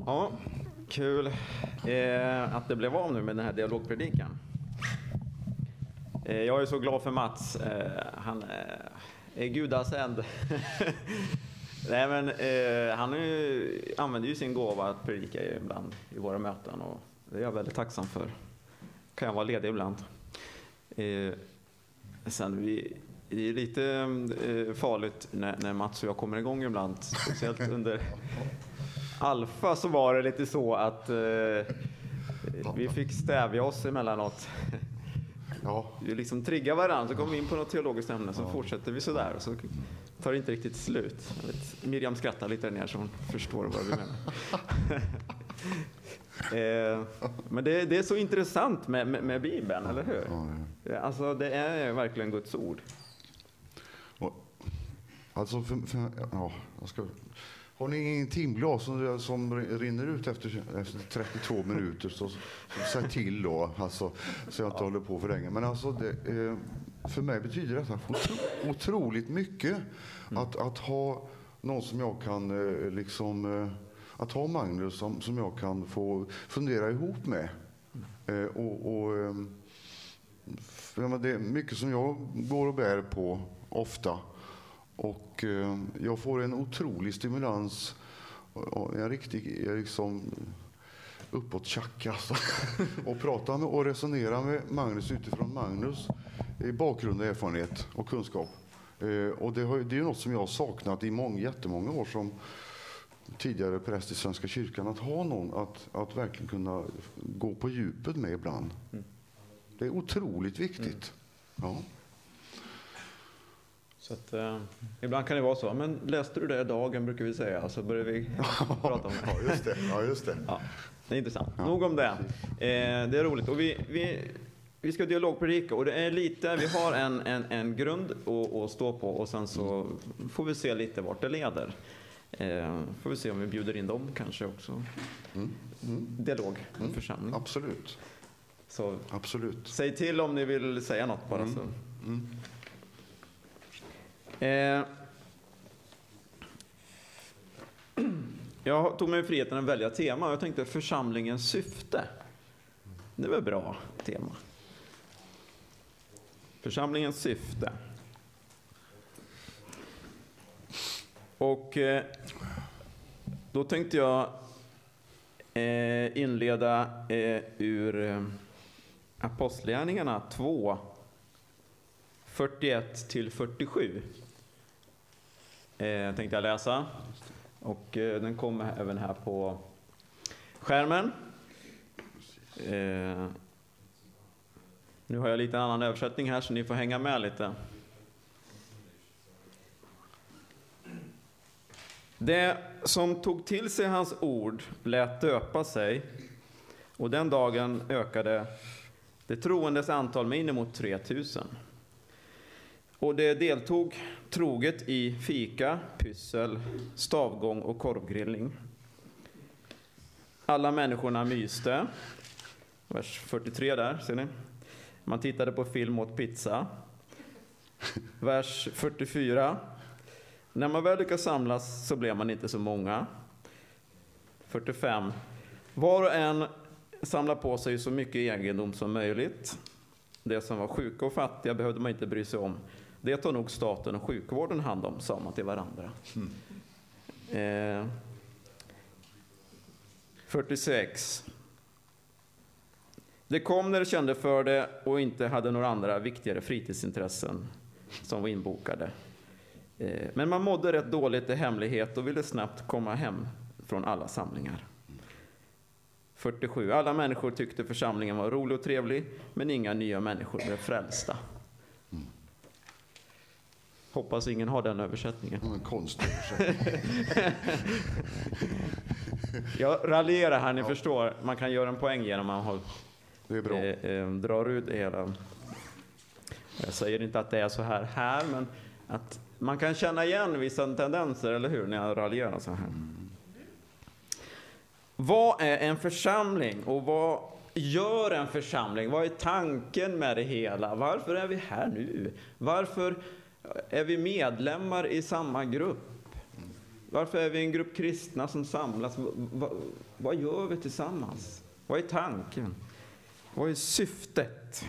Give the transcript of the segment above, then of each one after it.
Ja, kul att det blev av nu med den här dialogpredikan. Jag är så glad för Mats. Han är gudasänd. Nej, men han använder ju sin gåva att predika ibland i våra möten, och det är jag väldigt tacksam för. Kan jag vara ledig ibland. Sen det är lite farligt när Mats och jag kommer igång ibland, speciellt under Alfa så var det lite så att vi fick stävja oss emellanåt. Ja. Vi liksom triggar varandra, så kommer vi in på något teologiskt ämne, så fortsätter vi så där, och så tar det inte riktigt slut. Jag vet, Miriam skrattar lite där nere så hon förstår vad vi menar. Men det är så intressant med Bibeln, eller hur? Alltså det är verkligen Guds ord. Alltså har ni ingen timglas som rinner ut efter 32 minuter, så säg till då, alltså, så jag inte håller på för länge. Men alltså för mig betyder detta otroligt mycket att ha någon som jag kan att ha Magnus som jag kan få fundera ihop med. Det är mycket som jag går och bär på ofta. Och jag får en otrolig stimulans och en riktig uppåt-tjack alltså. Och prata med och resonera med Magnus utifrån Magnus bakgrund, erfarenhet och kunskap. Och det är ju något som jag har saknat i jättemånga år som tidigare präst i Svenska kyrkan, att ha någon att verkligen kunna gå på djupet med ibland. Det är otroligt viktigt. Ja. Så att, ibland kan det vara så. Men läste du det i dagen, brukar vi säga. Så börjar vi prata om det. Ja, just det. Ja, det är intressant. Ja. Nog om det. Det är roligt. Och vi ska dialogpredika. Och det är lite, vi har en grund att stå på. Och sen så får vi se lite vart det leder. Får vi se om vi bjuder in dem kanske också. Dialog, församling. Absolut. Så absolut. Säg till om ni vill säga något bara. Så. Jag tog mig friheten att välja tema. Jag tänkte församlingens syfte. Det var ett bra tema. Församlingens syfte. Och då tänkte jag inleda ur Apostlagärningarna 2, 41-47. Tänkte jag läsa. Och den kommer även här på skärmen. Nu har jag lite annan översättning här, så ni får hänga med lite. Det som tog till sig hans ord lät döpa sig, och den dagen ökade det troendes antal med inemot 3000. Och det deltog troget i fika, pyssel, stavgång och korvgrillning. Alla människorna myste. Vers 43 där, ser ni. Man tittade på film och åt pizza. Vers 44. När man väl lyckas samlas så blev man inte så många. 45. Var och en samlade på sig så mycket egendom som möjligt. Det som var sjuka och fattiga behövde man inte bry sig om. Det tar nog staten och sjukvården hand om, sa man till varandra. 46. Det kom när de kände för det och inte hade några andra viktigare fritidsintressen som var inbokade. Men man mådde rätt dåligt i hemlighet och ville snabbt komma hem från alla samlingar. 47. Alla människor tyckte församlingen var rolig och trevlig, men inga nya människor blev frälsta. Hoppas ingen har den översättningen. En konstig översättning. Jag raljerar här, ni förstår. Man kan göra en poäng genom att man det är bra. Drar ut det hela. Jag säger inte att det är så här, men att man kan känna igen vissa tendenser, eller hur, när jag raljerar så här. Vad är en församling och vad gör en församling? Vad är tanken med det hela? Varför är vi här nu? Varför är vi medlemmar i samma grupp? Varför är vi en grupp kristna som samlas? Vad gör vi tillsammans? Vad är tanken? Vad är syftet?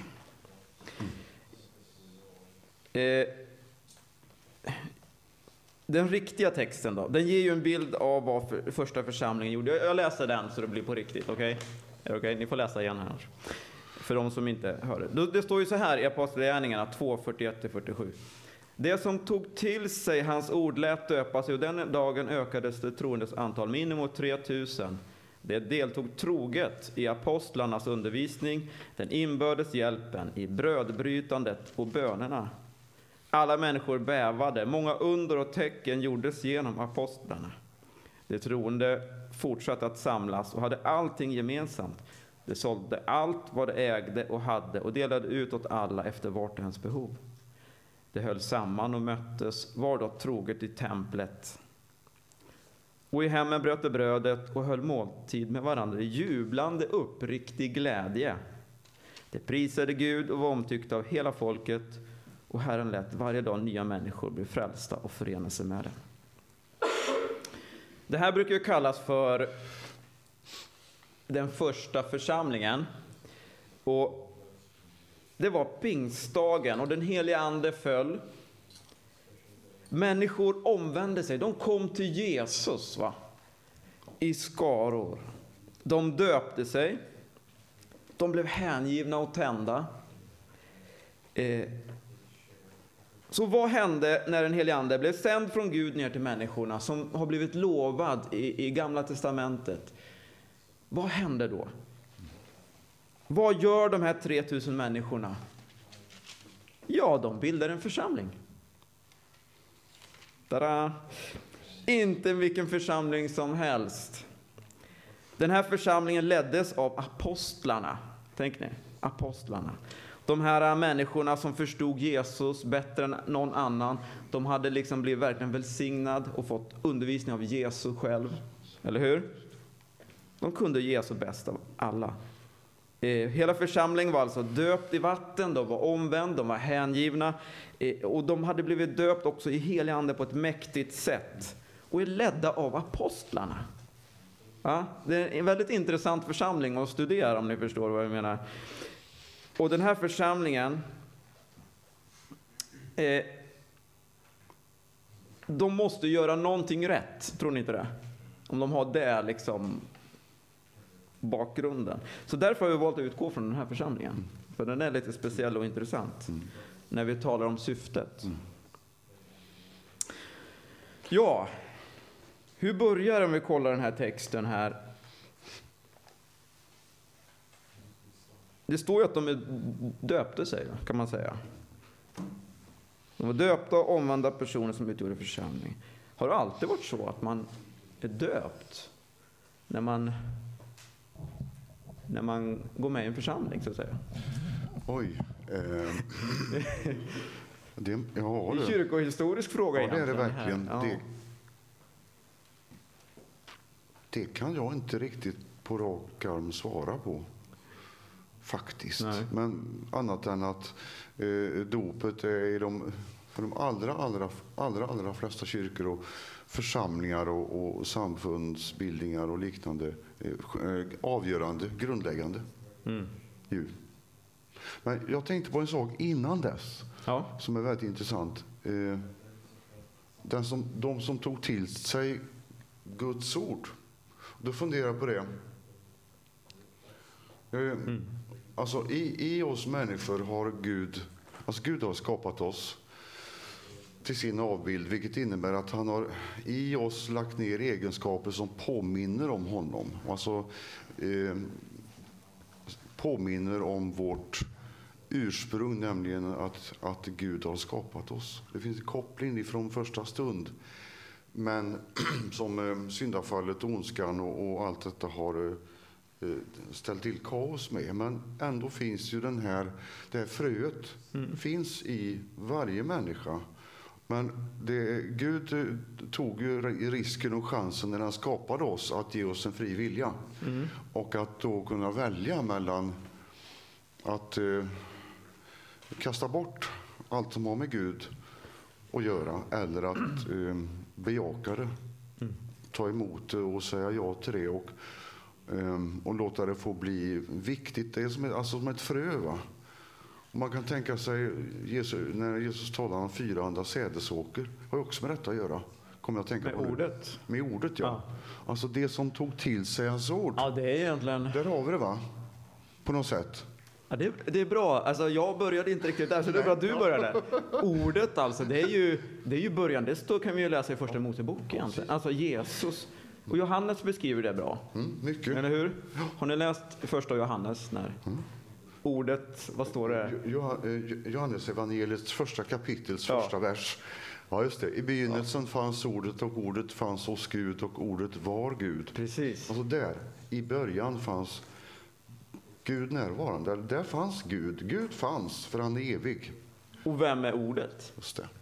Den riktiga texten då, den ger ju en bild av vad första församlingen gjorde. Jag läser den så det blir på riktigt, okej? Är det okej? Ni får läsa igen här. För de som inte hör det. Det står ju så här i Apostlagärningarna 2:41-47. Det som tog till sig hans ord lät döpa sig, och den dagen ökades det troendes antal med inemot 3000. Det deltog troget i apostlarnas undervisning, den inbördes hjälpen, i brödbrytandet och bönerna. Alla människor bävade, många under och tecken gjordes genom apostlarna. De troende fortsatte att samlas och hade allting gemensamt. De sålde allt vad de ägde och hade och delade ut åt alla efter vart och ens behov. De höll samman och möttes var dag troget i templet. Och i hemmen bröt de brödet och höll måltid med varandra i jublande uppriktig glädje. De prisade Gud och var omtyckta av hela folket, och Herren lät varje dag nya människor bli frälsta och förena sig med dem. Det här brukar ju kallas för den första församlingen. Och det var pingstdagen och den heliga ande föll. Människor omvände sig. De kom till Jesus i skaror. De döpte sig. De blev hängivna och tända. Så vad hände när den helige ande blev sänd från Gud ner till människorna som har blivit lovad i Gamla testamentet? Vad hände då? Vad gör de här 3000 människorna? Ja, de bildar en församling. Tada! Inte vilken församling som helst. Den här församlingen leddes av apostlarna. Tänk ni, apostlarna. De här människorna som förstod Jesus bättre än någon annan. De hade liksom blivit verkligen välsignad och fått undervisning av Jesus själv. Eller hur? De kunde Jesus bäst av alla. Hela församlingen var alltså döpt i vatten, de var omvänd, de var hängivna. Och de hade blivit döpt också i helig ande på ett mäktigt sätt. Och är ledda av apostlarna. Ja, det är en väldigt intressant församling att studera, om ni förstår vad jag menar. Och den här församlingen, de måste göra någonting rätt, tror ni inte det? Om de har det liksom bakgrunden. Så därför har vi valt att utgå från den här församlingen. För den är lite speciell och intressant när vi talar om syftet. Ja, hur börjar det om vi kollar den här texten här? Det står ju att de döpte sig, kan man säga. De var döpta och omvända personer som utgjorde församling. Har det alltid varit så att man är döpt när man går med i en församling, så att säga? Oj. Det är en kyrkohistorisk fråga. Ja, det är det verkligen. Ja. Det kan jag inte riktigt på rak arm svara på. Faktiskt. Nej. Men annat än att dopet är för de allra flesta kyrkor och församlingar och samfundsbildningar och liknande avgörande, grundläggande. Men jag tänkte på en sak innan dess som är väldigt intressant. De som tog till sig Guds ord. Då funderar jag på det. Alltså i oss människor har Gud har skapat oss till sin avbild, vilket innebär att han har i oss lagt ner egenskaper som påminner om honom. Alltså påminner om vårt ursprung, nämligen att Gud har skapat oss. Det finns en koppling ifrån första stund. Men som syndafallet, ondskan och allt detta har ställt till kaos med. Men ändå finns ju det här fröet finns i varje människa. Men Gud tog ju risken och chansen när han skapade oss att ge oss en fri vilja. Och att då kunna välja mellan att kasta bort allt som har med Gud att göra eller att bejaka det. ta emot det och säga ja till det och låta det få bli viktigt. Det är som ett frö, va? Och man kan tänka sig när Jesus talar om 400 sädesåker, har ju också med detta att göra. Kommer jag att tänka Med på ordet? Med ordet, ja. Alltså det som tog till sig hans ord. Ja, det är egentligen... Där har vi det, va? På något sätt. Ja, det är bra. Alltså, jag började inte riktigt där, så det är bra att du började. Ordet, alltså, det är ju början. Det kan vi ju läsa i första Mosebok egentligen. Alltså Jesus. Och Johannes beskriver det bra. Mycket. Eller hur? Har ni läst första Johannes? Ordet, vad står det? Johannes evangeliets första kapitels första vers. Ja, just det. I begynnelsen fanns ordet och ordet fanns hos Gud och ordet var Gud. Precis. Alltså där, i början fanns Gud närvarande. Där fanns Gud. Gud fanns, för han är evig. Och vem är ordet? Just det.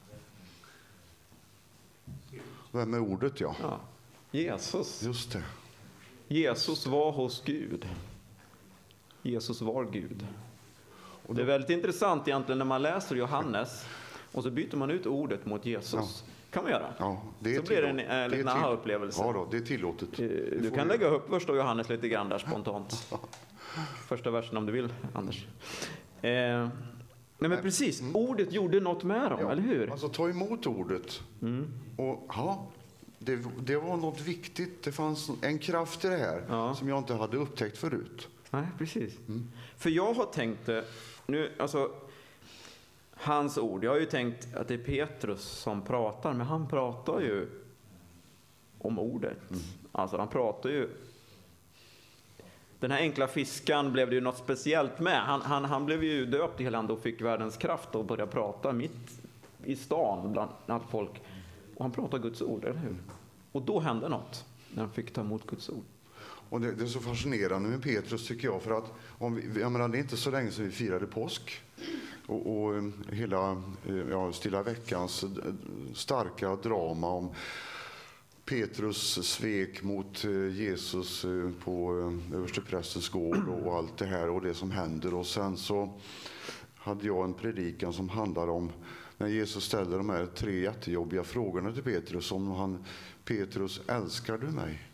Vem är ordet, ja? Jesus. Just det. Jesus var hos Gud. Jesus var Gud. Och det är väldigt intressant egentligen när man läser Johannes och så byter man ut ordet mot Jesus. Kan man göra? Ja, det är så blir det en liten aha-upplevelse. Ja, då, det är tillåtet. Du kan lägga upp första Johannes lite grann där spontant. Första versen om du vill, Anders. Nej, men precis. Ordet gjorde något med dem, eller hur? Alltså ta emot ordet. Och det var något viktigt. Det fanns en kraft i det här som jag inte hade upptäckt förut. Nej, precis. För jag har tänkt nu, alltså hans ord. Jag har ju tänkt att det är Petrus som pratar, men han pratar ju om ordet. Alltså han pratar ju. Den här enkla fiskan blev det ju något speciellt med. Han blev ju döpt i hela landet och fick världens kraft och började prata mitt i stan bland allt folk. Och han pratar Guds ord, eller hur? Och då hände något när han fick ta emot Guds ord. Och det är så fascinerande med Petrus, tycker jag, för att jag menar, det är inte så länge sedan vi firade påsk och hela Stilla veckans starka drama om Petrus svek mot Jesus på översteprästens gård och allt det här och det som händer. Och sen så hade jag en predikan som handlar om när Jesus ställer de här 3 jättejobbiga frågorna till Petrus. Petrus, älskar du mig?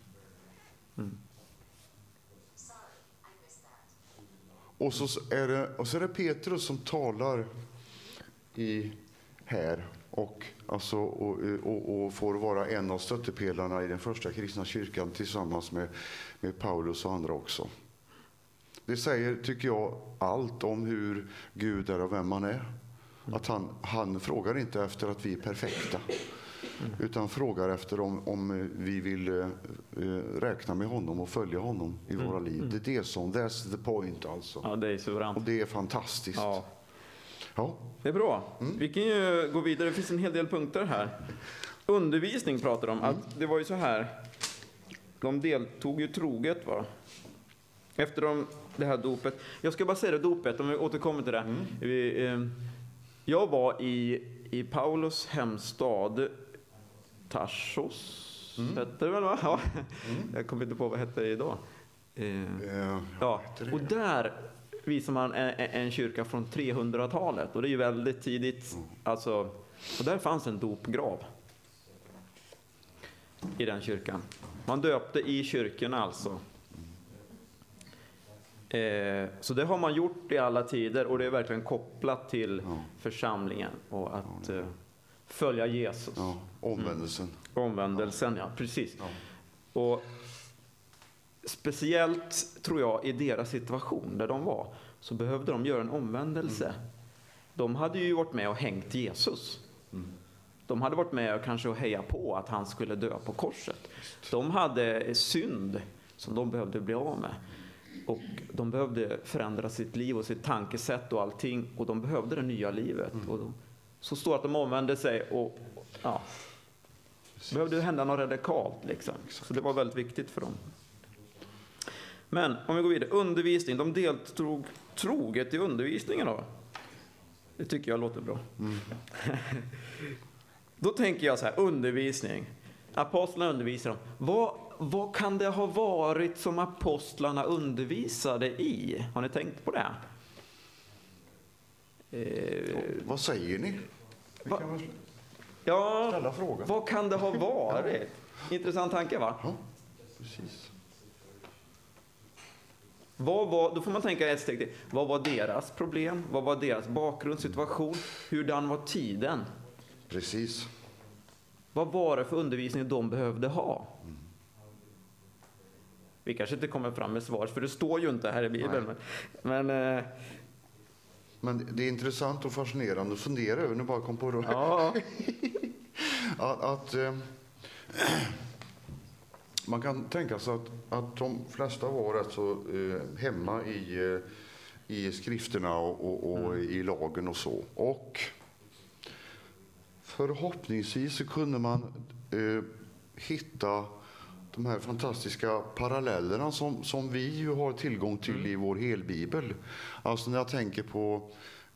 Och så är det Petrus som talar här och får vara en av stöttepelarna i den första kristna kyrkan tillsammans med Paulus och andra också. Det säger, tycker jag, allt om hur Gud är och vem han är. Att han frågar inte efter att vi är perfekta, utan frågar efter om vi vill räkna med honom och följa honom i våra liv. Det är det som, that's the point alltså. Ja, det är suveränt. Och det är fantastiskt. Ja. Det är bra. Vi kan ju gå vidare. Det finns en hel del punkter här. Undervisning pratar de om. Att det var ju så här. De deltog ju troget, va? Efter det här dopet. Jag ska bara säga det, dopet, om vi återkommer till det. Jag var i Paulus hemstad Tarsos. Hette det väl, va? Ja. Jag kommer inte på vad hette det idag. Och där visar man en kyrka från 300-talet. Och det är ju väldigt tidigt. Alltså, och där fanns en dopgrav i den kyrkan. Man döpte i kyrkan alltså. Så det har man gjort i alla tider. Och det är verkligen kopplat till församlingen. Och att följa Jesus. Ja, omvändelsen. Omvändelsen, ja, precis. Och speciellt, tror jag, i deras situation där de var, så behövde de göra en omvändelse. De hade ju varit med och hängt Jesus. De hade varit med och kanske heja på att han skulle dö på korset. De hade synd som de behövde bli av med. Och de behövde förändra sitt liv och sitt tankesätt och allting. Och de behövde det nya livet. Och så står att de omvände sig och behövde hända något radikalt liksom. Så det var väldigt viktigt för dem. Men om vi går vidare, undervisning. De deltog troget i undervisningen då. Det tycker jag låter bra. Då tänker jag så här, undervisning. Apostlarna undervisar dem. Vad kan det ha varit som apostlarna undervisade i? Har ni tänkt på det? Vad säger ni? Vi kan väl Ja, ställa frågan. vad kan det ha varit? Intressant tanke, va? Ja, precis. Då får man tänka ett steg till. Vad var deras problem? Vad var deras bakgrundssituation? Hurdan var tiden? Precis. Vad var det för undervisning de behövde ha? Vi kanske inte kommer fram med svar, för det står ju inte här i Bibeln. Men det är intressant och fascinerande att fundera över, nu bara kom på det. ja. att man kan tänka sig att de flesta var rätt så hemma i skrifterna och i lagen och så. Och förhoppningsvis så kunde man hitta de här fantastiska parallellerna som vi ju har tillgång till i vår helbibel. Alltså när jag tänker på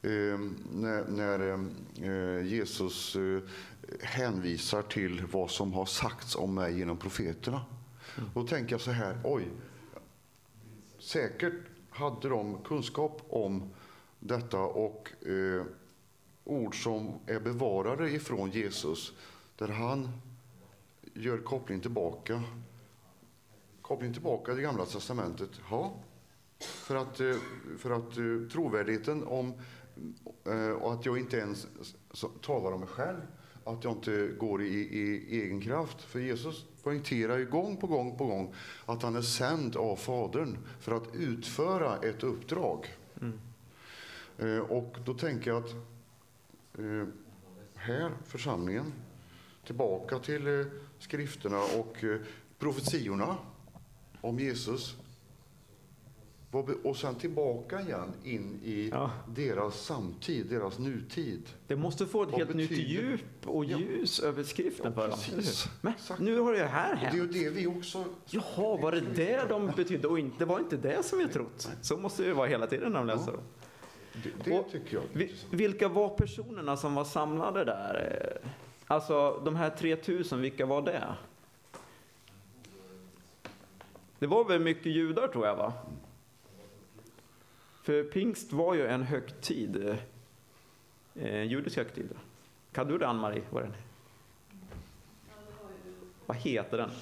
när Jesus hänvisar till vad som har sagts om mig genom profeterna. Då tänker jag så här, säkert hade de kunskap om detta och ord som är bevarade ifrån Jesus, där han gör koppling tillbaka till Gamla testamentet. Ja, för att trovärdigheten om och att jag inte ens talar om mig själv, att jag inte går i egen kraft. För Jesus poängterar ju gång på gång att han är sänd av Fadern för att utföra ett uppdrag. Och då tänker jag att här, församlingen, tillbaka till skrifterna och profetiorna om Jesus, och sen tillbaka igen in i deras samtid, deras nutid. Det måste få ett helt nytt djup och ljus över skriften för dem. Men Exakt. nu har det här hänt. Och det är ju det vi också... Jaha, var det de betydde? Och det var inte det som vi trott. Så måste det vara hela tiden när de läser dem. Det tycker jag. Vilka var personerna som var samlade där? Alltså de här 3000, vilka var det? Det var väl mycket judar, tror jag, va? För pingst var ju en högtid, en judisk högtid. Kan du det, Ann-Marie? Vad heter den?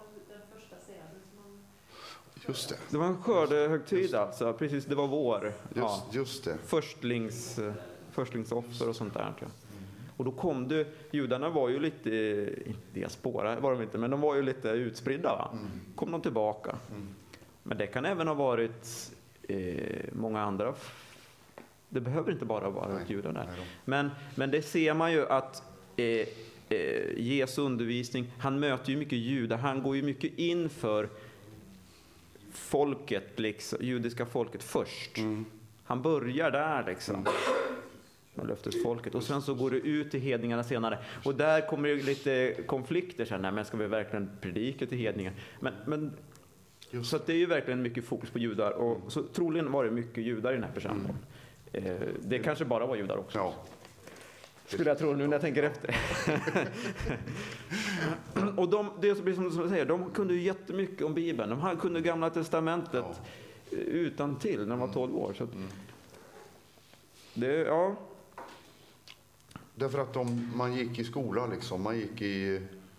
Just det. Det var en skördehögtid, alltså. Precis, det var vår. Just det. Förstlingsoffer och sånt där, tror jag. Och då kom det, judarna var ju lite, inte diaspora var de inte, men de var ju lite utspridda, va? Kom de tillbaka. Men det kan även ha varit många andra. Det behöver inte bara vara judar där. Men det ser man ju att Jesu undervisning, han möter ju mycket judar, han går ju mycket in för folket, liksom, judiska folket först. Han börjar där liksom. Med löftesfolket. Och sen så går det ut till hedningarna senare. Och där kommer det lite konflikter sen. Nej, men ska vi verkligen predika till hedningar? Men så att det är ju verkligen mycket fokus på judar. Och så troligen var det mycket judar i den här församlingen. Det kanske bara var judar också. Ja. Skulle jag tro nu när jag tänker efter. Och det blir som du säger, de kunde ju jättemycket om Bibeln. De kunde Gamla testamentet utan till när de var 12 år. Så att, Därför att man gick i skola liksom, man gick i...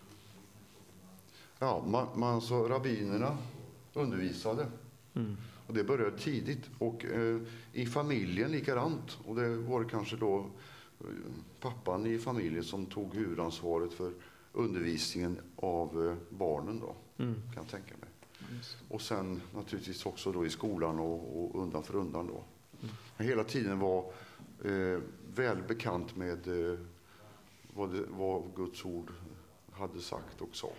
så rabbinerna undervisade. Och det började tidigt. Och i familjen likadant. Och det var kanske då pappan i familjen som tog huvudansvaret för undervisningen av barnen då. Kan jag tänka mig. Och sen naturligtvis också då i skolan och undan för undan då. Hela tiden var väl bekant med vad Guds ord hade sagt och sa.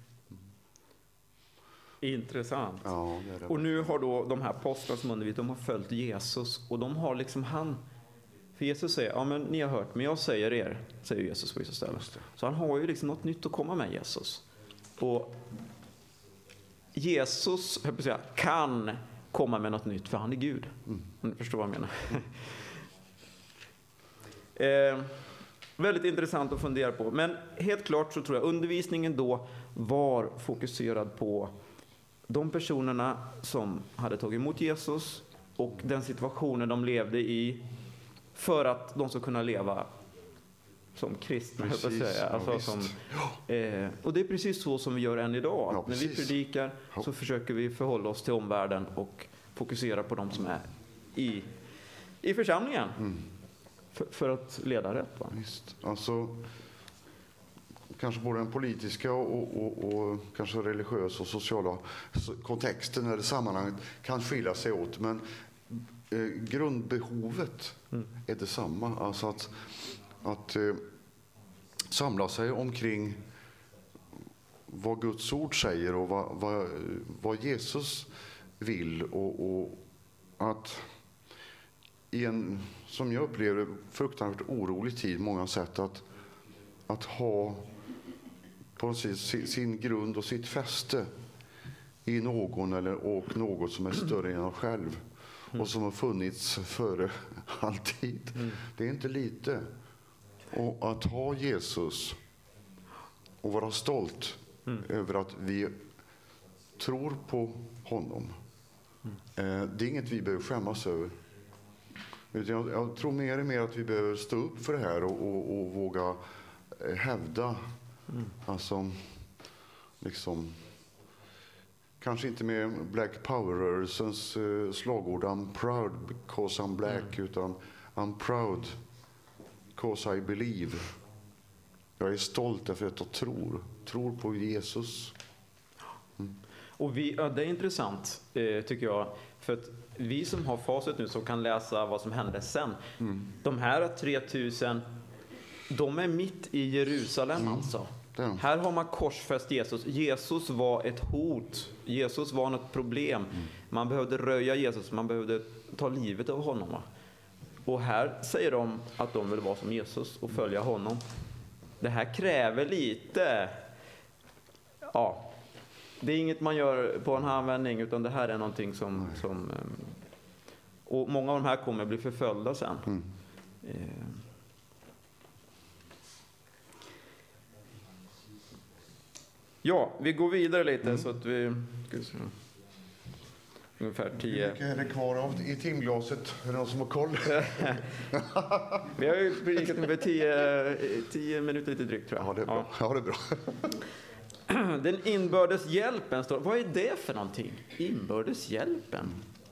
Intressant. Ja, det. Och nu har då de här apostlarna som undervisat, de har följt Jesus och de har liksom för Jesus säger, men ni har hört, men jag säger er, säger Jesus på vissa ställen. Så han har ju liksom något nytt att komma med, Jesus. Och Jesus, jag vill säga, kan komma med något nytt, för han är Gud. Om ni förstår vad jag menar. Väldigt intressant att fundera på. Men helt klart så tror jag undervisningen då var fokuserad på de personerna som hade tagit emot Jesus och den situationen de levde i, för att de ska kunna leva som kristna, jag Precis, säga. ja, Alltså, visst. och det är precis så som vi gör än idag. Ja, När vi precis. predikar Ja. så försöker vi förhålla oss till omvärlden och fokusera på de som är i församlingen. För att leda rätt. Va? Visst. Alltså, kanske både den politiska och kanske religiösa och sociala kontexten eller sammanhanget kan skilja sig åt. Men grundbehovet är detsamma. Alltså att samla sig omkring vad Guds ord säger och vad Jesus vill. Och att i en, som jag upplever, fruktansvärt orolig tid, många sätt att ha på sin grund och sitt fäste i någon och något som är större än en själv och som har funnits före alltid. Det är inte lite. Och att ha Jesus och vara stolt över att vi tror på honom. Det är inget vi behöver skämmas över. Jag tror mer och mer att vi behöver stå upp för det här och våga hävda. Alltså, liksom, kanske inte med Black Power-rörelsens slagord I'm proud because I'm black, utan I'm proud because I believe. Jag är stolt därför att jag tror på Jesus. Och det är intressant, tycker jag, för att vi som har facit nu som kan läsa vad som hände sen. De här 3000, de är mitt i Jerusalem alltså. Här har man korsfäst Jesus. Jesus var ett hot. Jesus var något problem. Man behövde röja Jesus. Man behövde ta livet av honom. Va? Och här säger de att de vill vara som Jesus och följa honom. Det här kräver lite... Ja, det är inget man gör på en handvändning, utan det här är någonting som och många av de här kommer bli förföljda sen. Ja, vi går vidare lite så att vi... Ungefär 10... Hur mycket är det kvar i timglaset? Är det någon som har koll? Vi har ju predikat ungefär 10 minuter lite drygt, tror jag. Ja, det är bra. Ja, det är bra. Den inbördes hjälpen står... Vad är det för någonting? Inbördes hjälpen?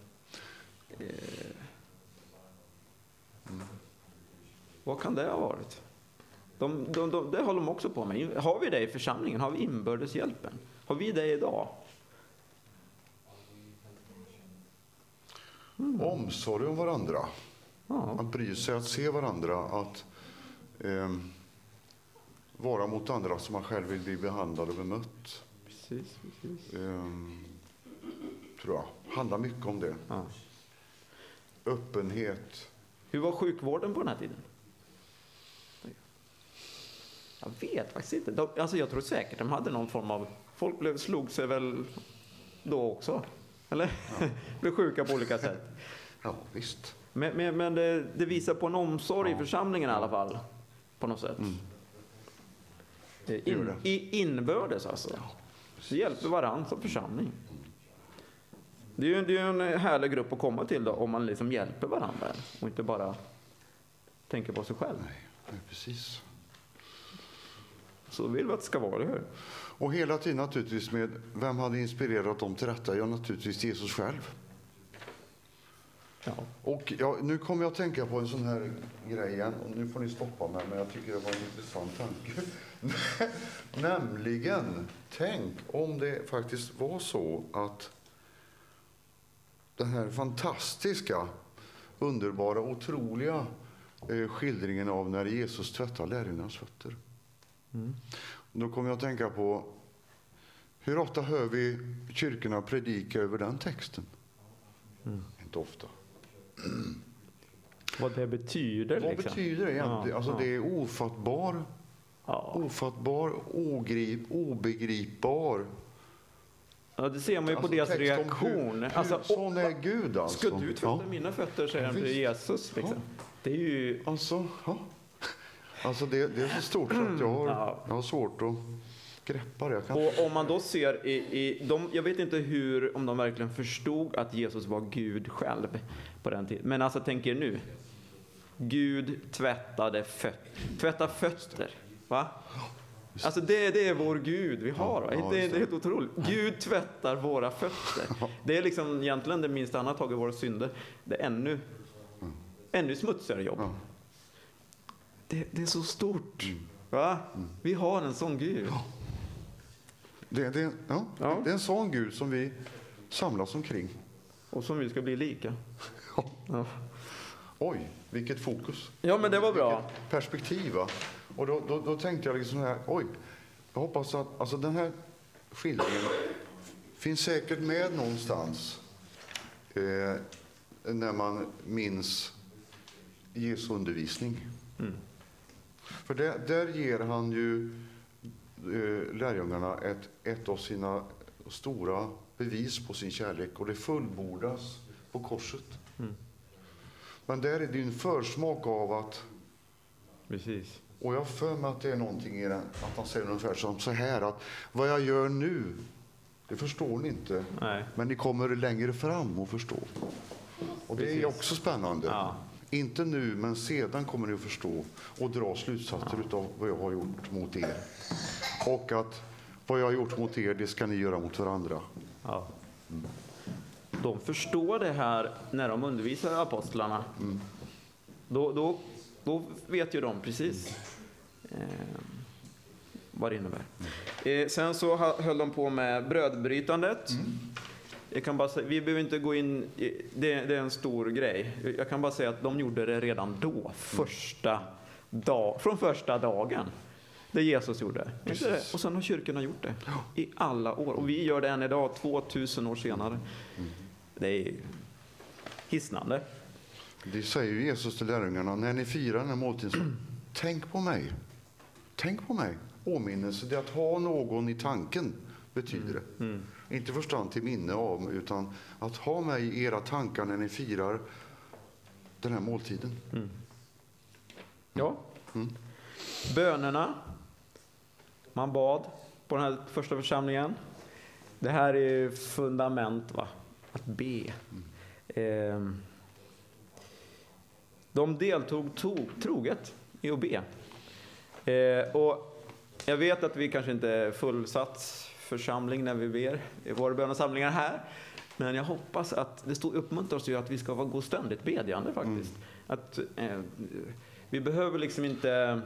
Vad kan det ha varit? Det håller de också på med. Har vi det i församlingen? Har vi inbördes hjälpen? Har vi det idag? Omsorg om varandra. Att bry sig, att se varandra, att vara mot andra som man själv vill bli behandlad och bemött. Precis. Tror jag. Handlar mycket om det. Ja. Öppenhet. Hur var sjukvården på den här tiden? Jag vet faktiskt inte. Alltså jag tror säkert de hade någon form av... Folk slog sig väl då också? Eller? Ja. Blev sjuka på olika sätt. Ja, visst. Men det visar på en omsorg i församlingen i alla fall. På något sätt. Inbördes alltså. Så hjälper varandra som församling. Det är ju en härlig grupp att komma till då, om man liksom hjälper varandra. Och inte bara tänker på sig själv. Nej, precis. Så vill vi att det ska vara det här. Och hela tiden naturligtvis med vem hade inspirerat dem till detta? Ja, naturligtvis Jesus själv. Ja. Och nu kommer jag att tänka på en sån här grej igen. Och nu får ni stoppa mig, men jag tycker det var en intressant tanke. Nämligen, tänk om det faktiskt var så att den här fantastiska, underbara, otroliga skildringen av när Jesus tvättar lärjungarnas fötter. Då kommer jag att tänka på hur ofta hör vi kyrkorna predika över den texten? Inte ofta. Vad det betyder. Vad betyder det egentligen? Alltså det är ofattbar, obegripbar. Ja, det ser man ju på deras reaktion. Sån är Gud alltså. Ska du tvätta mina fötter, säger han till Jesus. Liksom. Det är ju... Alltså det är så stort så att jag har svårt att greppa det. Och om man då ser jag vet inte om de verkligen förstod att Jesus var Gud själv på den tiden. Men alltså tänker nu. Gud tvättade tvättar fötter. Va? Alltså det är vår Gud vi har. Det är helt otroligt. Gud tvättar våra fötter. Det är liksom egentligen det minsta han har tagit våra synder. Det är ännu smutsigare jobb. Det är så stort. Va? Vi har en sån Gud. Det är en sån Gud som vi samlas omkring. Och som vi ska bli lika. Ja. Oj, vilket fokus. Ja, men det var bra. Vilket perspektiv, va? Och då tänkte jag liksom här, jag hoppas att alltså den här skildringen finns säkert med någonstans när man minns Jesu undervisning. För där ger han ju lärjungarna ett av sina stora bevis på sin kärlek, och det fullbordas på korset. Men där är det ju en försmak av att... Precis. Och jag för mig att det är någonting i den, att han säger ungefär som så här, att vad jag gör nu, det förstår ni inte. Nej. Men ni kommer längre fram och förstå. Och det är också spännande. Ja. Inte nu, men sedan kommer ni att förstå och dra slutsatser av vad jag har gjort mot er. Och att vad jag har gjort mot er, det ska ni göra mot varandra. Ja. De förstår det här när de undervisar apostlarna. Då vet ju de precis vad det innebär. Sen så höll de på med brödbrytandet. Jag kan bara säga, vi behöver inte gå in i, det är en stor grej. Jag kan bara säga att de gjorde det redan då, från första dagen. Det Jesus gjorde. Och sen har kyrkorna gjort det i alla år. Och vi gör det än idag, 2000 år senare. Det är hisnande. Det säger ju Jesus till lärjungarna, när ni firar den här måltiden, tänk på mig. Tänk på mig. Åminnelse, det att ha någon i tanken betyder det. Inte förstand till minne av, utan att ha mig i era tankar när ni firar den här måltiden. Ja. Bönerna. Man bad på den här första församlingen. Det här är fundament, va? Att be. De deltog troget i att be. Och jag vet att vi kanske inte är fullsatt församling när vi ber i våra bönesamlingar här. Men jag hoppas att det uppmuntras ju att vi ska gå ständigt bedjande faktiskt. Att vi behöver liksom inte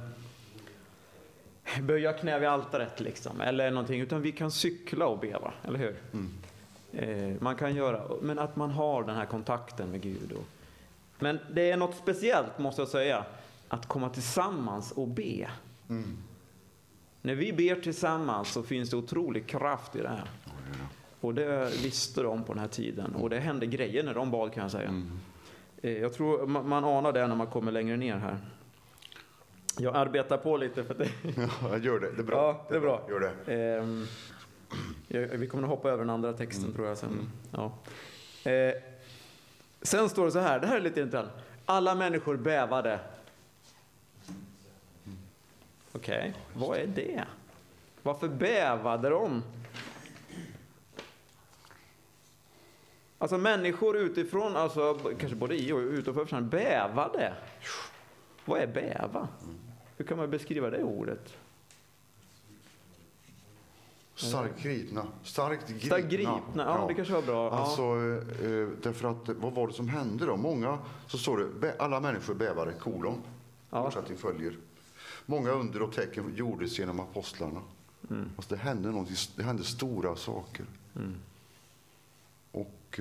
böja knä vid altaret liksom, eller någonting, utan vi kan cykla och be, va? Eller hur? Man kan göra, men att man har den här kontakten med Gud. Men det är något speciellt, måste jag säga, att komma tillsammans och be. När vi ber tillsammans så finns det otrolig kraft i det här. Och det visste de på den här tiden. Och det hände grejer när de bad, kan jag säga. Jag tror man anar det när man kommer längre ner här. Jag arbetar på lite för att det... Ja, gör det. Det är bra. Ja, det är bra. Gör det. Vi kommer att hoppa över den andra texten, tror jag sen. Ja. Sen står det så här, det här är lite intressant. Alla människor bävade. Okej, vad är det? Varför bävade de? Alltså människor utifrån, alltså kanske både i och utanför församlingen, bävade. Vad är bäva? Hur kan man beskriva det ordet? Starkt gripna. Starkt gripna, ja, det kanske var bra. Alltså, därför att, vad var det som hände då? Många, så står det, alla människor bävade, kolon. Fortsättning följer. Många under och tecken gjordes genom apostlarna. Alltså det hände någonting, det hände stora saker. Och...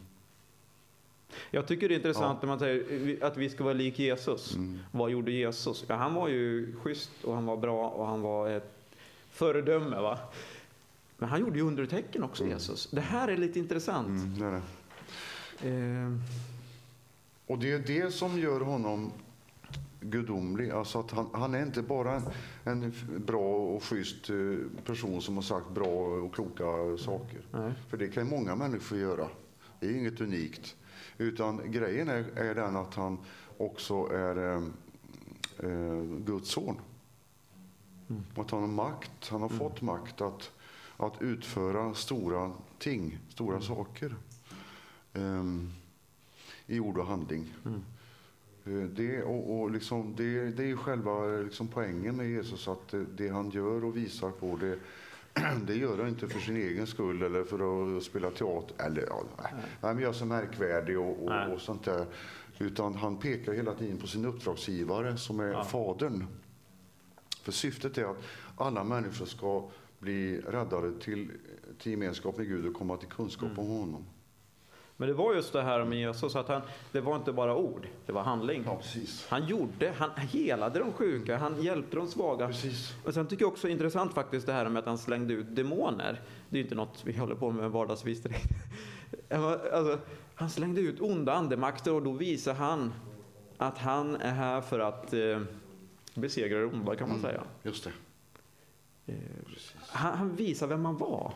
jag tycker det är intressant när man säger att vi ska vara lik Jesus. Vad gjorde Jesus? Ja, han var ju schysst och han var bra och han var ett föredöme, va? Men han gjorde ju undertecken också, Jesus. Det här är lite intressant. Det är det. Och det är det som gör honom gudomlig. Alltså att han är inte bara en bra och schysst person som har sagt bra och kloka saker. Nej. För det kan många människor göra. Det är inget unikt. Utan grejen är den att han också är Guds son. Att han har makt. Han har fått makt att utföra stora ting, stora saker i ord och handling. Det är ju själva liksom poängen med Jesus, att det han gör och visar på det gör han inte för sin egen skull eller för att spela teater eller han gör sig märkvärdig och sånt där, utan han pekar hela tiden på sin uppdragsgivare som är Fadern. För syftet är att alla människor ska bli räddade till gemenskap med Gud och komma till kunskap om honom. Men det var just det här med Jesus, att det var inte bara ord, det var handling. Ja, precis. Han helade de sjuka, han hjälpte de svaga. Precis. Och sen tycker jag också intressant faktiskt det här med att han slängde ut demoner. Det är ju inte något vi håller på med vardagsvis direkt. Alltså, han slängde ut onda andemakter, och då visar han att han är här för att besegra det onda, kan man säga. Just det. Han visar vem man var.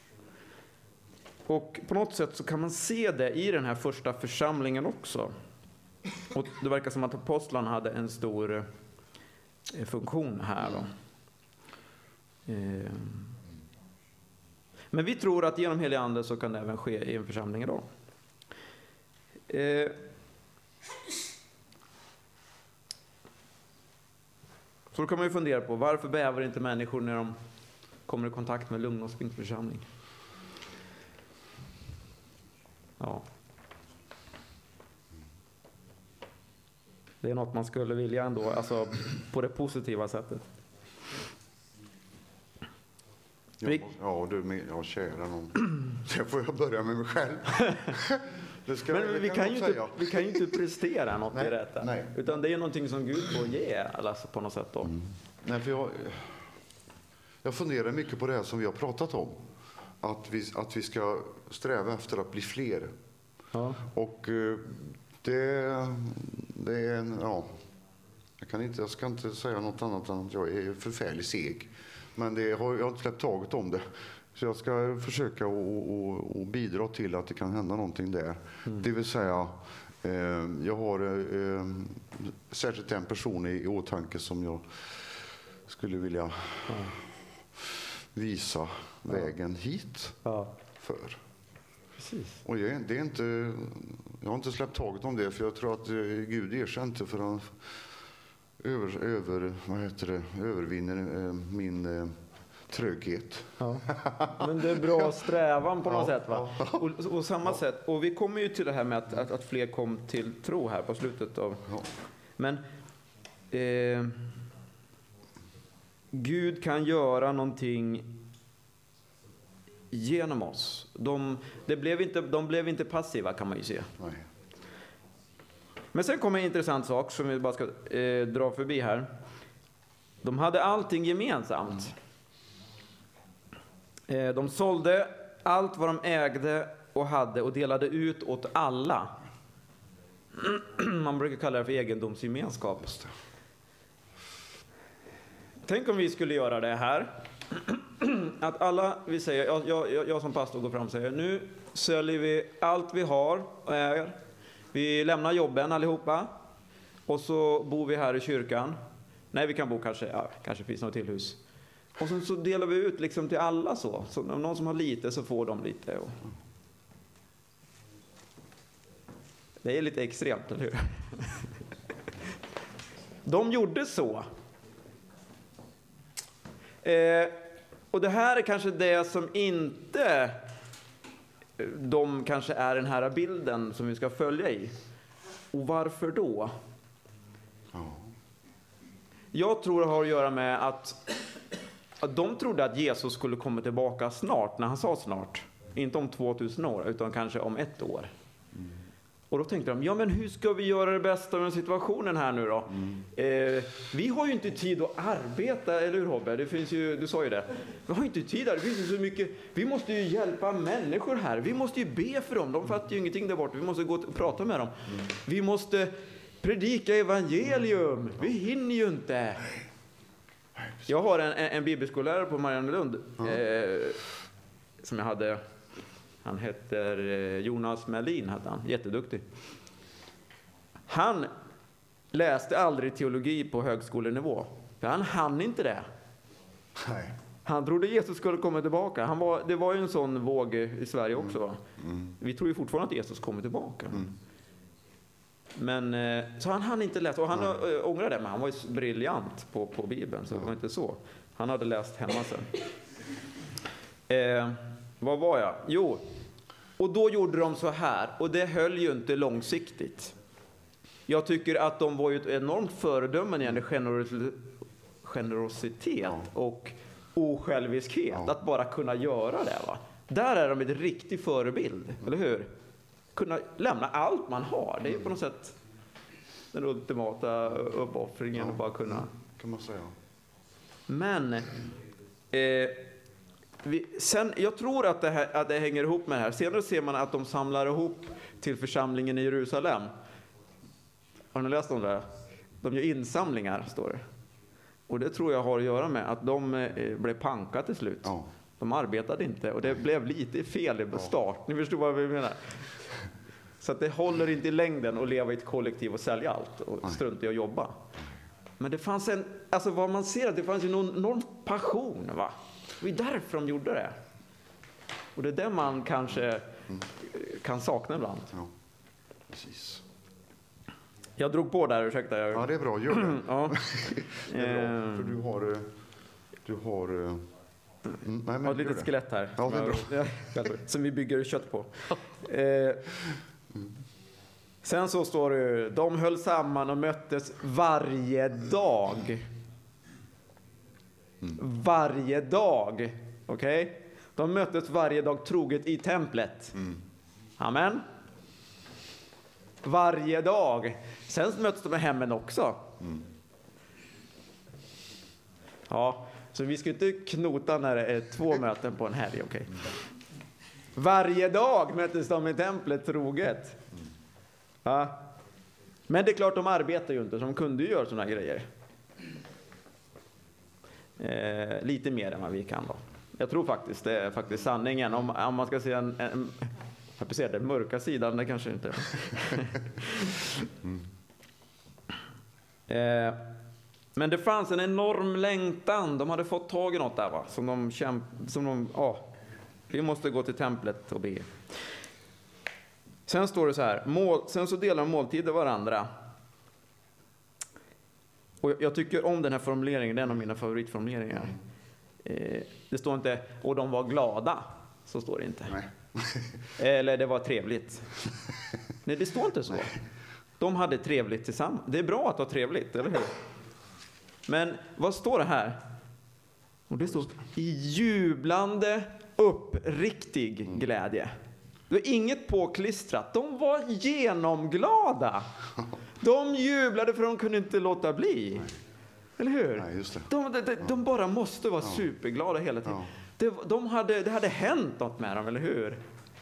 Och på något sätt så kan man se det i den här första församlingen också. Och det verkar som att apostlarna hade en stor funktion här då. Men vi tror att genom helig ande så kan det även ske i en församling idag. Så då kan man ju fundera på, varför bävar inte människor när de kommer i kontakt med Lugnås pingstförsamling? Ja. Det är något man skulle vilja ändå, alltså på det positiva sättet. Kära någon. Det får jag börja med mig själv. Men vi kan ju inte prestera något i detta. Nej. Utan det är någonting som Gud får ge, alltså på något sätt då. Nej, för jag funderar mycket på det här som vi har pratat om. Att vi ska sträva efter att bli fler. Ja. Och det är en, jag ska inte säga något annat än att jag är förfärligt seg. Men jag har inte släppt taget om det. Så jag ska försöka och bidra till att det kan hända någonting där. Det vill säga, jag har särskilt en person i åtanke som jag skulle vilja visa vägen hit för. Precis. Och det är inte, jag har inte släppt taget om det, för jag tror att Gud ger sig inte för att övervinner min tröghet. Ja. Men det är bra strävan på något sätt, va? Och samma sätt. Och vi kommer ju till det här med att fler kom till tro här på slutet av. Ja. Men Gud kan göra någonting genom oss. De blev inte passiva, kan man ju se. Nej. Men sen kommer en intressant sak som vi bara ska dra förbi här. De hade allting gemensamt. De sålde allt vad de ägde och hade och delade ut åt alla. Man brukar kalla det för egendomsgemenskap. Tänk om vi skulle göra det här. Att alla, vi säger, jag som pastor går fram och säger, nu säljer vi allt vi har och äger. Vi lämnar jobben allihopa. Och så bor vi här i kyrkan. Nej, vi kan bo kanske finns något till hus. Och så delar vi ut liksom till alla så. Så om någon som har lite så får de lite. Det är lite extremt, eller hur? De gjorde så. Och det här är kanske det som inte de kanske är den här bilden som vi ska följa i. Och varför då? Jag tror det har att göra med att de trodde att Jesus skulle komma tillbaka snart, när han sa snart. Inte om 2000 år, utan kanske om 1 år. Och då tänkte de, men hur ska vi göra det bästa av situationen här nu då? Vi har ju inte tid att arbeta, eller hur Robert? Det finns ju, du sa ju det. Vi har inte tid där, det finns ju så mycket. Vi måste ju hjälpa människor här. Vi måste ju be för dem, de fattar ju ingenting där borta. Vi måste gå och prata med dem. Vi måste predika evangelium. Vi hinner ju inte. Jag har en bibelskollärare på Mariannelund som jag hade. Han heter Jonas Melin, hette han. Jätteduktig. Han läste aldrig teologi på högskolenivå. För han hann inte det. Nej. Han trodde Jesus skulle komma tillbaka. Det var ju en sån våg i Sverige också. Va? Vi tror ju fortfarande att Jesus kommer tillbaka. Men så han hann inte läsa, och han ångrar det, men han var ju briljant på Bibeln, så det var inte så. Han hade läst hemma sen. Vad var jag? Jo, och då gjorde de så här, och det höll ju inte långsiktigt. Jag tycker att de var ju ett enormt föredöme när det gäller generositet och osjälviskhet, att bara kunna göra det, va? Där är de ett riktig förebild, eller hur? Kunna lämna allt man har, det är på något sätt den ultimata uppoffringen, att bara kunna. Kan man säga. Men sen, jag tror att det hänger ihop med det här. Senare ser man att de samlar ihop till församlingen i Jerusalem. Har ni läst om det? De gör insamlingar, står det. Och det tror jag har att göra med att de blev panka till slut. Ja. De arbetade inte, och det blev lite fel i start. Ni förstår vad vi menar. Så att det håller inte i längden att leva i ett kollektiv och sälja allt och strunta i att jobba. Men det fanns alltså vad man ser, att det fanns ju någon enorm passion, va? Det är därför de gjorde det. Och det är det man kanske kan sakna ibland. Ja, precis. Jag drog på där, ursäkta. Ja, det är bra, gör det. Ja. Det är bra, för du har jag har ett litet skelett här. Ja, det är bra. Som vi bygger kött på. Sen så står det, de höll samman och möttes varje dag. Varje dag. Okej? De möttes varje dag troget i templet. Amen. Varje dag. Sen möts de i hemmen också. Ja, så vi ska inte knota när det är 2 möten på en helg, okej? Varje dag möttes de i templet troget. Ja. Men det är klart, de arbetar ju inte, så de kunde ju göra såna grejer. Lite mer än vad vi kan då. Jag tror faktiskt, det är faktiskt sanningen. Om man ska se den mörka sidan, det kanske inte men det fanns en enorm längtan. De hade fått tag i något där, va? Vi måste gå till templet och be. Sen står det så här, sen så delar måltider varandra. Och jag tycker om den här formuleringen, det är en av mina favoritformuleringar. Det står inte, och de var glada, så står det inte. Nej. Eller det var trevligt. Nej, det står inte så. De hade trevligt tillsammans. Det är bra att ha trevligt, eller hur? Men vad står det här? Och det står i jublande, uppriktig glädje. Det var inget påklistrat. De var genomglada. De jublade för de kunde inte låta bli. Eller hur? Nej, just det. De bara måste vara superglada hela tiden. Det hade hänt något med dem, eller hur?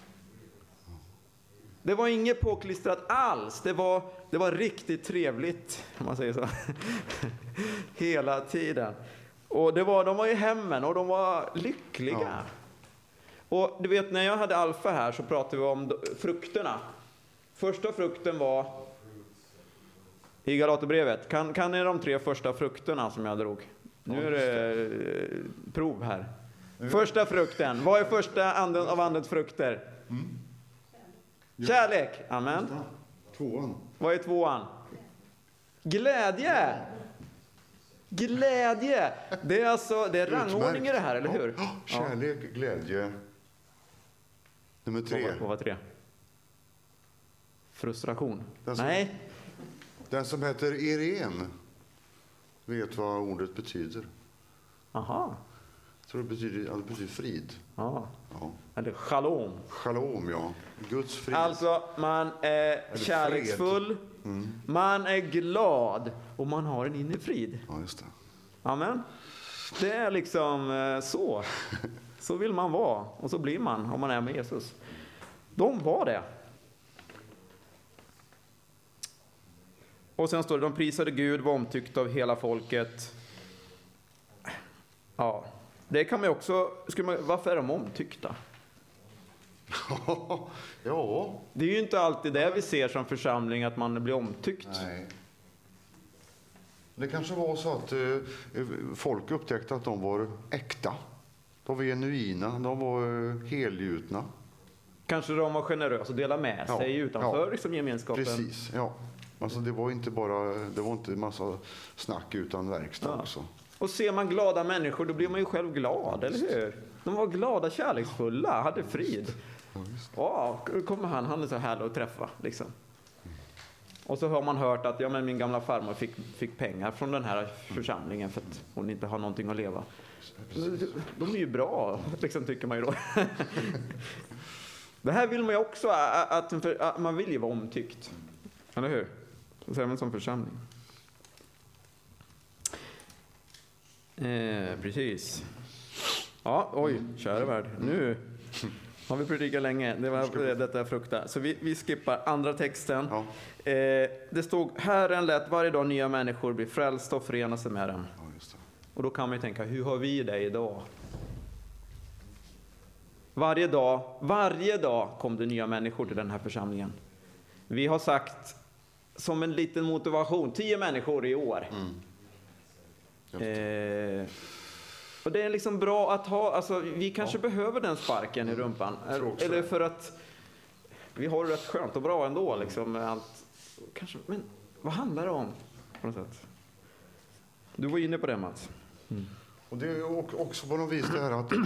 Det var inget påklistrat alls. Det var riktigt trevligt, om man säger så. Hela tiden. Och de var i hemmen och de var lyckliga. Ja. Och du vet, när jag hade Alfa här så pratade vi om frukterna. Första frukten var i Galaterbrevet. Kan ni de 3 första frukterna som jag drog? Nu är det prov här. Första frukten. Vad är första av andens frukter? Kärlek. Amen. 2:an. Vad är 2:an? Glädje. Glädje. Det är rangordning i det här, eller hur? Kärlek, glädje. Nummer 3. Vad var 3? Frustration. Nej. Den som heter Irene vet vad ordet betyder. Aha. Jag tror det betyder frid. Ja. Eller shalom. Shalom, ja. Guds frid. Alltså, man är kärleksfull, man är glad och man har en inre frid. Ja, just det. Amen. Det är liksom så. Så vill man vara. Och så blir man om man är med Jesus. De var det. Och sen står det, de prisade Gud, var omtyckta av hela folket. Ja. Det kan man också, varför är de omtyckta? Ja. Det är ju inte alltid det vi ser som församling, att man blir omtyckt. Nej. Det kanske var så att folk upptäckte att de var äkta. De var genuina, de var helgjutna. Kanske de var generösa och delade med sig utanför liksom gemenskapen. Precis, ja. Alltså det var inte en massa snack utan verkstad också. Och ser man glada människor, då blir man ju själv glad, eller hur? De var glada, kärleksfulla, hade frid. Ja, kommer han är så härlig att träffa, liksom. Och så har man hört att men min gamla farmor fick pengar från den här församlingen för att hon inte har någonting att leva. De är ju bra, liksom, tycker man ju då. Det här vill man ju också, att man vill ju vara omtyckt. Eller hur? Så även som församling. Precis. Ja, oj, kära värld. Nu har vi predikat länge. Det var detta jag fruktade. Så vi skippar andra texten. Ja. Det stod: Herren lät varje dag nya människor bli frälsta och förena sig med dem. Ja, just det. Och då kan man ju tänka, hur har vi det idag? Varje dag kom det nya människor till den här församlingen. Vi har sagt som en liten motivation, 10 människor i år. Och det är liksom bra att ha, alltså vi kanske behöver den sparken i rumpan. Eller för att vi har det rätt skönt och bra ändå liksom med allt. Kanske, men vad handlar det om på något sätt? Du var inne på det, Mats. Och det är också på något vis det här att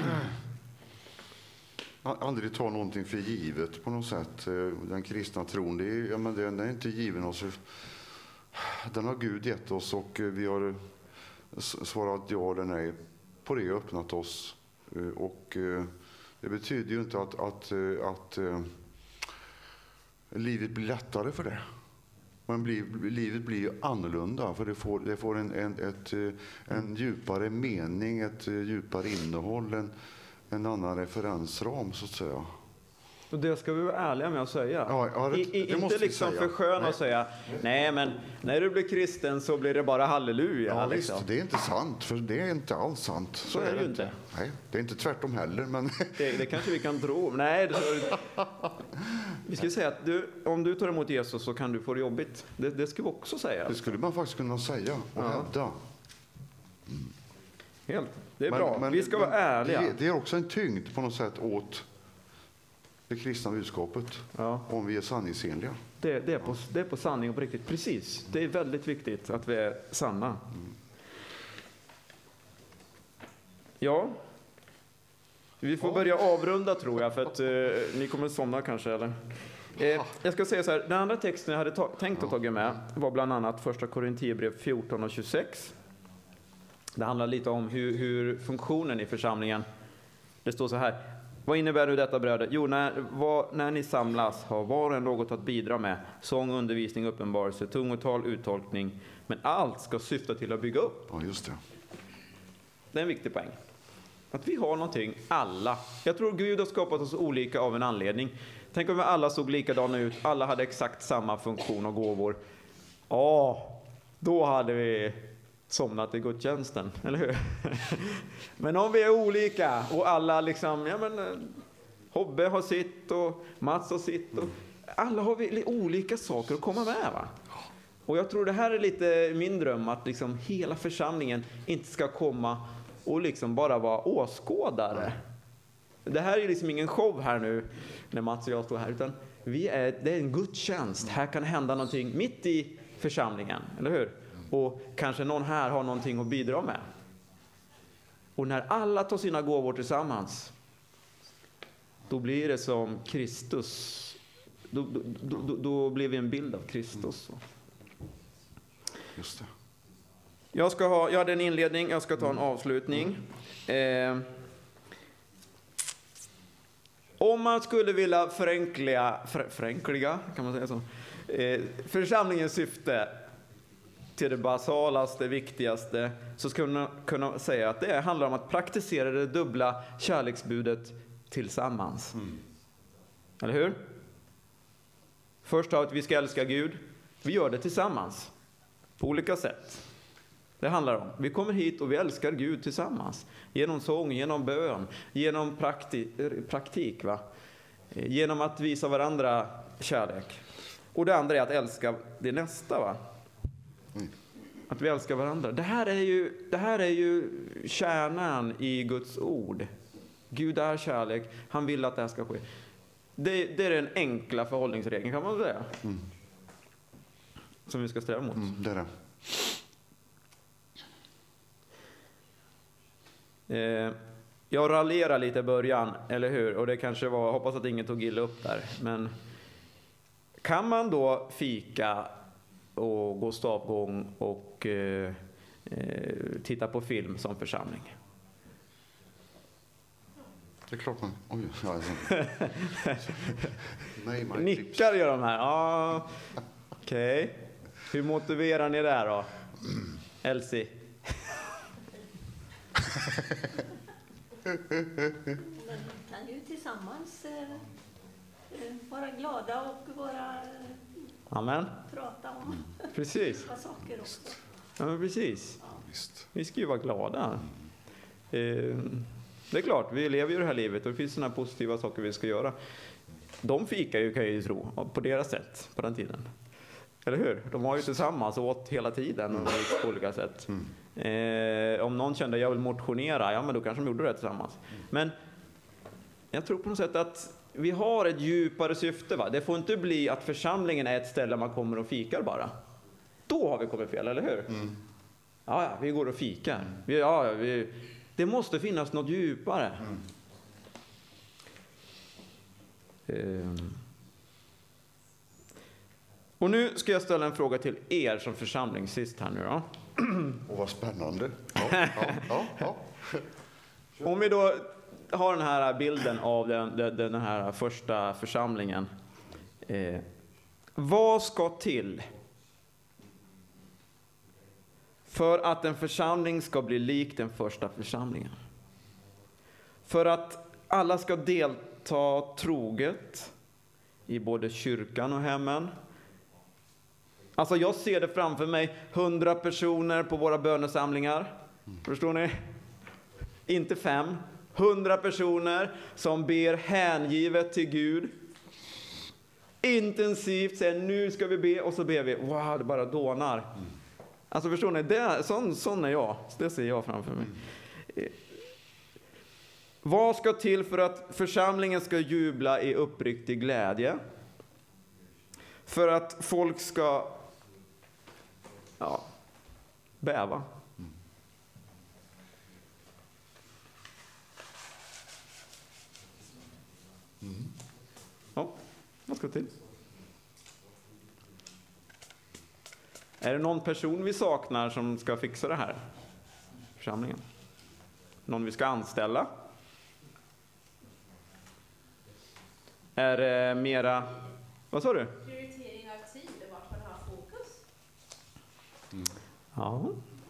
aldrig ta någonting för givet på något sätt. Den kristna tron, den är inte given oss. Den har Gud gett oss och vi har svarat ja eller nej på det och öppnat oss. Och det betyder ju inte att livet blir lättare för det. Men livet blir ju annorlunda, för det får en djupare mening, ett djupare innehåll, en annan referensram så att säga. Och det ska vi vara ärliga med att säga. Ja, det inte måste liksom säga. för skön att säga, nej men när du blir kristen så blir det bara halleluja. Ja liksom. visst, det är inte sant, för det är inte alls sant. Så är det ju inte. Nej, det är inte tvärtom heller. Men det kanske vi kan tro. Nej, vi ska säga att om du tar emot Jesus så kan du få det jobbigt. Det ska vi också säga. det skulle man faktiskt kunna säga och hävda. Helt. Det är bra. Vi ska vara ärliga. Det är också en tyngd på något sätt åt det kristna budskapet. Ja. Om vi är sanningsenliga. Det är på sanning och på riktigt. Precis. Det är väldigt viktigt att vi är sanna. Ja. Vi får börja avrunda tror jag, för att ni kommer somna kanske, eller? Jag ska säga så här, den andra texten jag hade tänkt att ta med var bland annat första Korinthierbrev 14 och 26. Det handlar lite om hur funktionen i församlingen. Det står så här: vad innebär nu detta, bröder? Jo, när ni samlas har var och en något att bidra med. Sång, undervisning, uppenbarelse, tungotal, uttolkning. Men allt ska syfta till att bygga upp. Ja, just det. Det är en viktig poäng. Att vi har någonting, alla. Jag tror Gud har skapat oss olika av en anledning. Tänk om vi alla såg likadana ut. Alla hade exakt samma funktion och gåvor. Då hade vi somnat i gudstjänsten, eller hur? Men om vi är olika och alla liksom, Hobbe har sitt och Mats har sitt och alla har vi olika saker att komma med, va? Och jag tror det här är lite min dröm, att liksom hela församlingen inte ska komma och liksom bara vara åskådare. Det här är liksom ingen show här nu när Mats och jag står här, utan det är en gudstjänst. Här kan hända någonting mitt i församlingen, eller hur? Och kanske någon här har någonting att bidra med. Och när alla tar sina gåvor tillsammans, då blir det som Kristus. Då blir vi en bild av Kristus. Just det. Jag hade en inledning, jag ska ta en avslutning. Om man skulle vilja förenkliga, kan man säga så, församlingens syfte till det basalaste, viktigaste, så skulle man kunna säga att det handlar om att praktisera det dubbla kärleksbudet tillsammans. Eller hur? Först att vi ska älska Gud. Vi gör det tillsammans. På olika sätt. Det handlar om. Vi kommer hit och vi älskar Gud tillsammans. Genom sång, genom bön, genom praktik, va? Genom att visa varandra kärlek. Och det andra är att älska det nästa, va? Att vi älskar varandra. Det här är ju kärnan i Guds ord. Gud är kärlek. Han vill att det här ska ske. Det är den enkla förhållningsregeln, kan man säga. som vi ska sträva mot. Det är det. Jag raljerar lite i början, eller hur? Och det kanske var, hoppas att ingen tog illa upp där. Men kan man då fika och gå stavgång och titta på film som församling? Det är klart man... Oj, ja, nej, nickar gör de här. Ja, okej. Hur motiverar ni det här då? Elsie? Men vi kan ju tillsammans vara glada och Amen. prata om Precis. saker också. Ja, men precis. Ja, visst. Vi ska ju vara glada. Det är klart, vi lever ju det här livet och det finns sådana positiva saker vi ska göra. De fikar ju, kan jag ju tro, på deras sätt på den tiden. Eller hur? De var ju tillsammans och åt hela tiden och gick på olika sätt. Om någon kände jag vill motionera, ja men då kanske de gjorde det tillsammans. Men jag tror på något sätt att vi har ett djupare syfte. Va? Det får inte bli att församlingen är ett ställe man kommer och fikar bara. Då har vi kommit fel, eller hur? Ja, vi går och fikar. Det måste finnas något djupare. Och nu ska jag ställa en fråga till er som församling sist här nu då. Och vad spännande. Ja. Om vi då har den här bilden av den här första församlingen. Vad ska till för att en församling ska bli lik den första församlingen? För att alla ska delta troget i både kyrkan och hemmen. Alltså jag ser det framför mig, 100 personer på våra bönesamlingar. Förstår ni? Inte 5. 100 personer som ber hängivet till Gud. Intensivt säger nu ska vi be och så ber vi. Wow, det bara dånar. Alltså förstår ni, sån är jag. Det ser jag framför mig. Vad ska till för att församlingen ska jubla i uppriktig glädje? För att folk ska bäva. Ja, vad ska till? Är det någon person vi saknar som ska fixa det här? Församlingen. Någon vi ska anställa? Är det mera... Vad sa du? Prioritering av tid, vart man har fokus. Ja.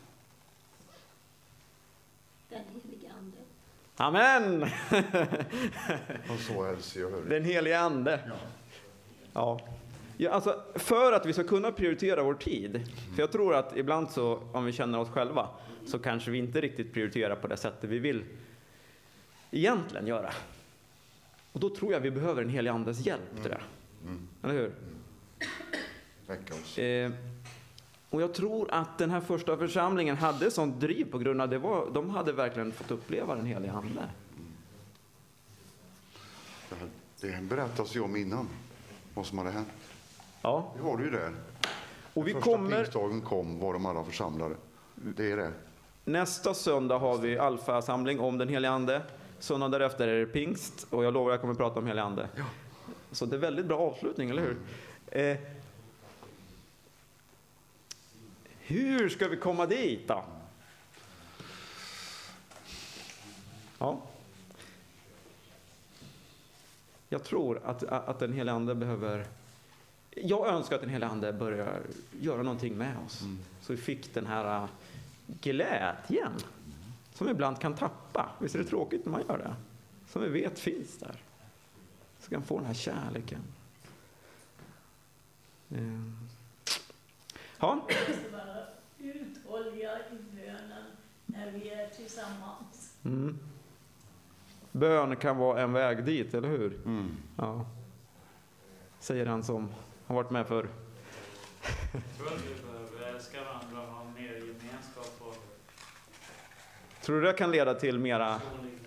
Den helige ande. Amen! Och så Elsie, jag hör. Den helige ande. Ja. Ja, alltså, för att vi ska kunna prioritera vår tid. För jag tror att ibland så, om vi känner oss själva, så kanske vi inte riktigt prioriterar på det sättet vi vill egentligen göra. Och då tror jag vi behöver en helig andes hjälp till det. Eller hur? Väcka oss. Och jag tror att den här första församlingen hade sånt driv på grund av det de hade verkligen fått uppleva den heliga ande. Det berättas ju om innan vad som hade hänt. Ja. Vi har det ju där. Och vi första kommer... pingstdagen kom var de alla församlade. Det är det. Nästa söndag har vi alfa-samling om den heliga ande. Söndag därefter är det pingst. Och jag lovar att jag kommer att prata om heliga ande. Ja. Så det är väldigt bra avslutning, eller hur? Hur ska vi komma dit då? Ja. Jag tror att den heliga ande behöver... Jag önskar att den heliga ande börjar göra någonting med oss. Så vi fick den här glädjen som vi ibland kan tappa. Visst är det tråkigt när man gör det? Som vi vet finns där. Så kan få den här kärleken. Ja. Vi måste vara uthålliga i bönen när vi är tillsammans. Bön kan vara en väg dit, eller hur? Ja. Säger han som har varit med för. Jag tror att vi behöver älska varandra och ha mer gemenskap och Tror du det kan leda till mera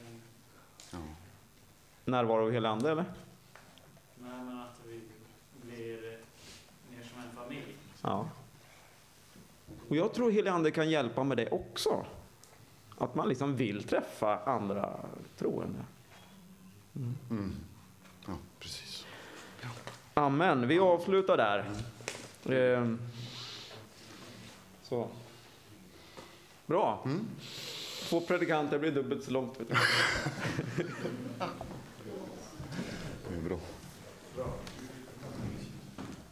närvaro i hela landet, eller? Nej, men att vi blir mer som en familj. Ja. Och jag tror helig ande kan hjälpa med det också. Att man liksom vill träffa andra troende. Ja, precis. Amen. Vi avslutar där. Så. Bra. 2 predikanter blir dubbelt så långt. Vet du.